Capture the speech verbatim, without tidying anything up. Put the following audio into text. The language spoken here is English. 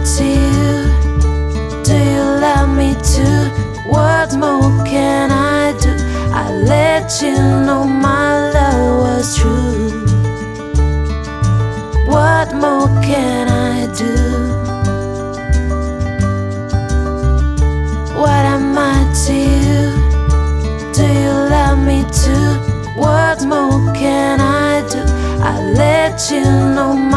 to you? Do you love me too? What more can I do? I let you know my love was true. What more can I do? What am I to you? Do you love me too? What more can I do? I let you know my